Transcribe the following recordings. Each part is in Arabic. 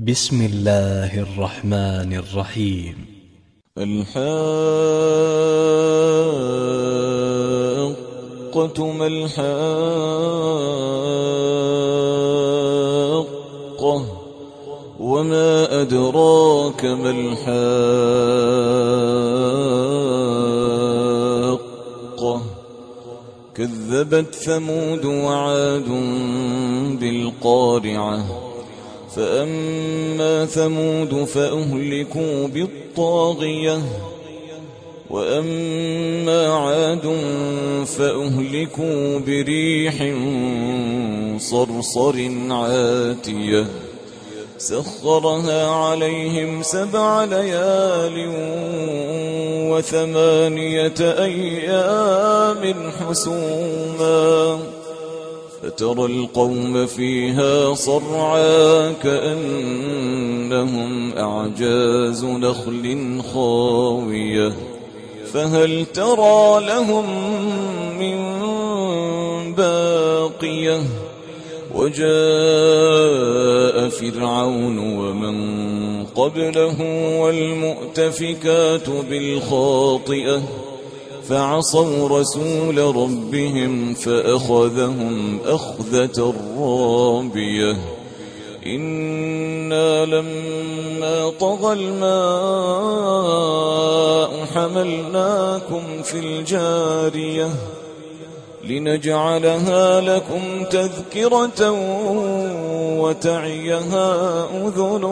بسم الله الرحمن الرحيم. الحاقة ما الحاقة وما أدراك ما الحاقة كذبت ثمود وعاد بالقارعة فأما ثمود فأهلكوا بالطاغية وأما عاد فأهلكوا بريح صرصر عاتية سخرها عليهم 7 ليال و8 أيام حسوما فترى القوم فيها صرعا كأنهم أعجاز نخل خاوية فهل ترى لهم من باقية وجاء فرعون ومن قبله والمؤتفكات بالخاطئة فعصوا رسول ربهم فأخذهم أخذة رابية إنا لما طغى الماء حملناكم في الجارية لنجعلها لكم تذكرة وتعيها أذن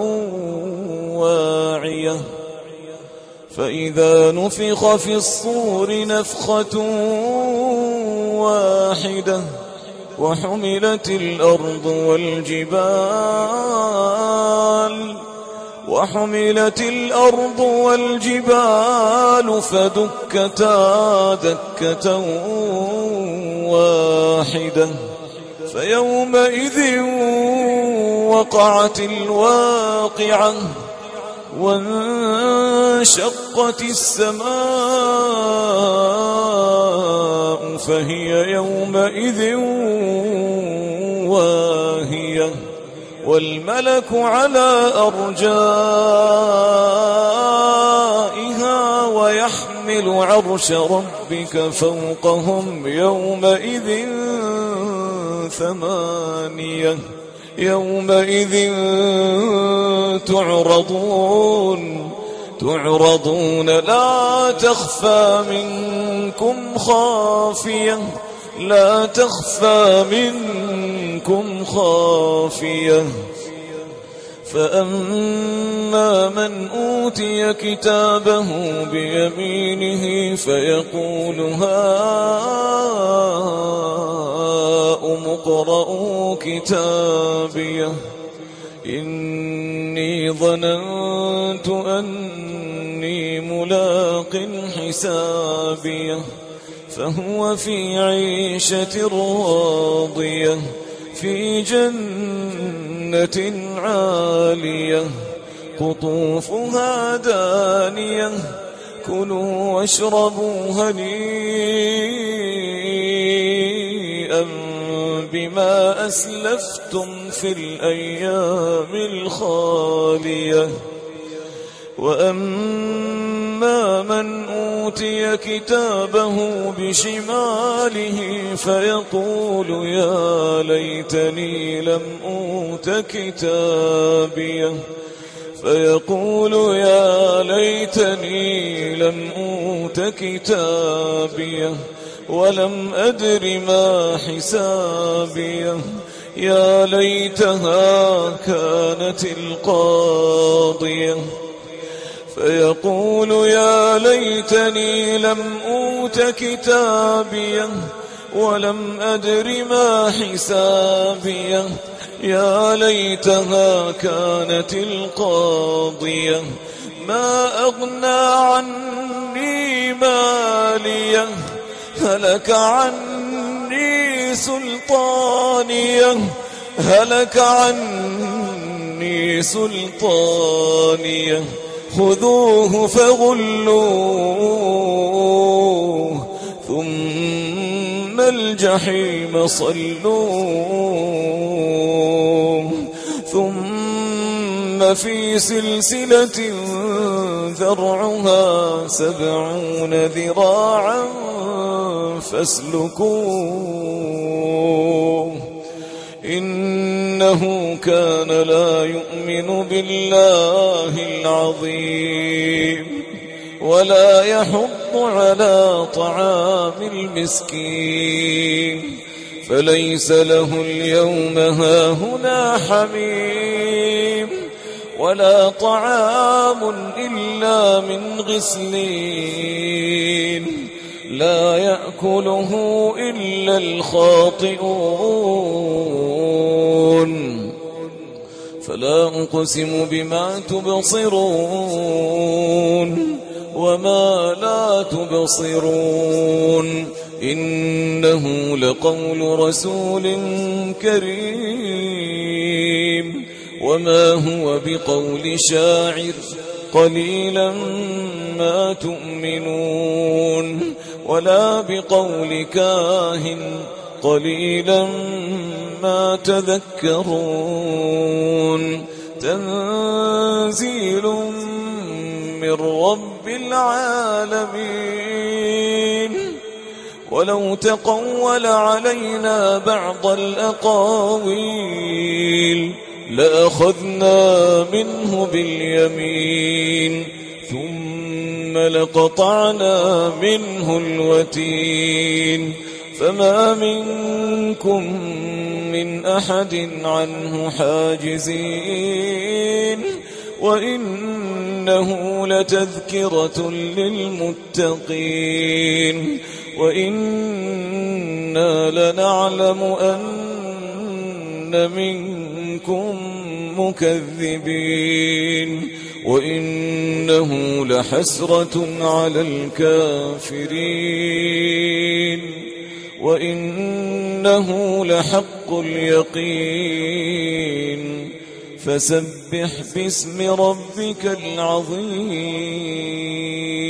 واعية فإذا نفخ في الصور نفخة واحدة وحملت الأرض والجبال فدكتا دكة واحدة فيومئذ وقعت الواقعة وانشقت السماء فهي يومئذ واهية والملك على أرجائها ويحمل عرش ربك فوقهم يومئذ 8 يومئذ تعرضون لا تخفى منكم خافية فأما من أوتي كتابه بيمينه فيقول هاؤم اقرءوا كتابيه إني ظننت أني ملاق حسابيه فهو في عيشة راضية في جنة عالية قطوفها دانية كلوا واشربوا هنيئا بما أسلفتم في الأيام الخالية وأما من أوتي كتابه بشماله فيقول يا ليتني لم أوت كتابيه ولم أدر ما حسابيه يا ليتها كانت القاضية فيقول يا ليتني لم أوت كتابيه ولم أدر ما حسابيه يا ليتها كانت القاضية ما أغنى عني ماليه هلك عني سلطانيه خذوه فغلوه ثم الجحيم صلوه ثم ثم في سلسلة ذرعها 70 ذراعا فاسلكوه إنه كان لا يؤمن بالله العظيم ولا يحض على طعام المسكين فليس له اليوم هاهنا حميم ولا طعام إلا من غسلين لا يأكله إلا الخاطئون فلا أقسم بما تبصرون وما لا تبصرون إنه لقول رسول كريم وما هو بقول شاعر قليلا ما تؤمنون ولا بقول كاهن قليلا ما تذكرون تنزيل من رب العالمين ولو تقول علينا بعض الأقاويل لأخذنا منه باليمين ثم لقطعنا منه الوتين فما منكم من أحد عنه حاجزين وإنه لتذكرة للمتقين وإنا لنعلم أن منكم مكذبين وإنه لحسرة على الكافرين وإنه لحق اليقين فسبح باسم ربك العظيم